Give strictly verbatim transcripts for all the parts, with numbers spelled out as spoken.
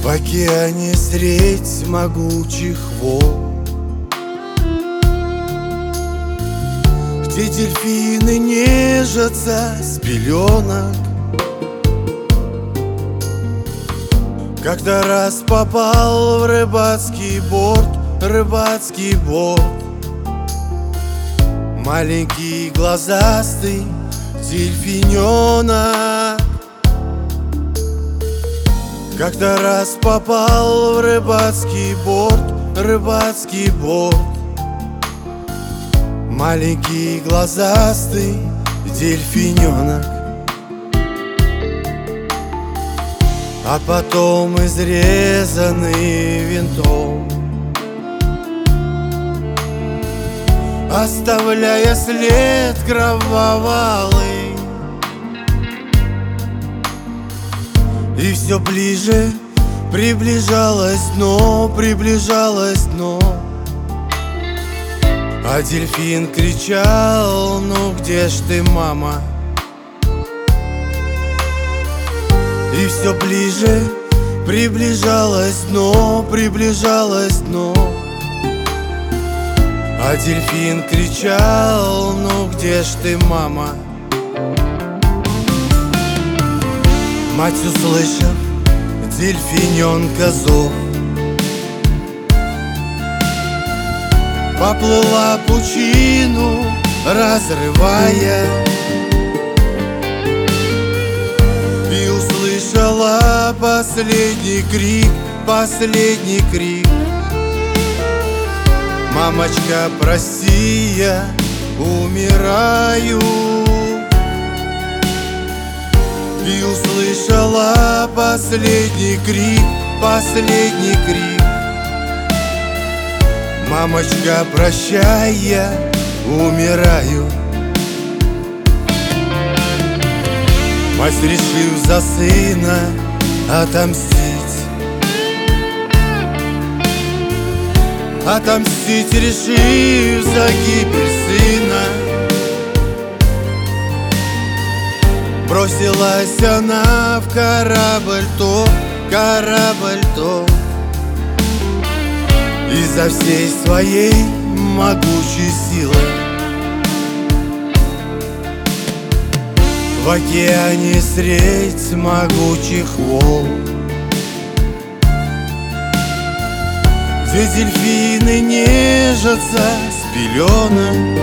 В океане средь могучих волн, где дельфины нежатся с пеленок. Когда раз попал в рыбацкий борт, рыбацкий борт, маленький глазастый дельфиненок. Когда раз попал в рыбацкий борт, рыбацкий борт, маленький глазастый дельфиненок. А потом изрезанный винтом, оставляя след кровавый, и все ближе приближалось дно, приближалось дно. А дельфин кричал: ну где ж ты, мама? И все ближе приближалось дно, приближалось дно. А дельфин кричал: ну где ж ты, мама? Мать, услышав дельфиненка зов, поплыла пучину, разрывая, и услышала последний крик, последний крик: мамочка, прости, я умираю. И услышала последний крик, последний крик: мамочка, прощай, я умираю. Мать, решив за сына отомстить, отомстить, решив за гибель сына, бросилась она в корабль то, корабль то, изо всей своей могучей силы. В океане средь могучих волн, где дельфины нежатся с пеленок,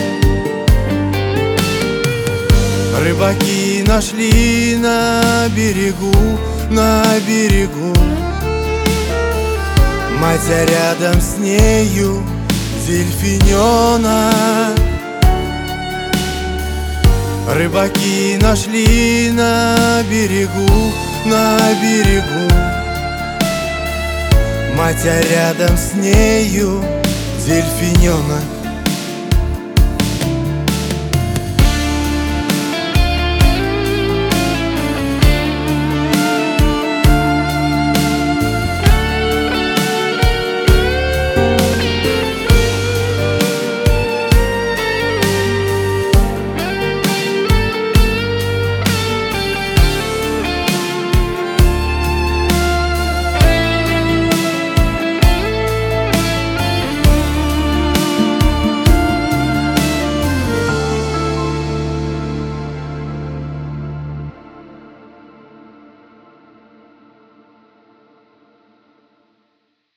рыбаки нашли на берегу, на берегу мать, а рядом с нею дельфиненок. Рыбаки нашли на берегу, на берегу мать, а рядом с нею дельфиненок.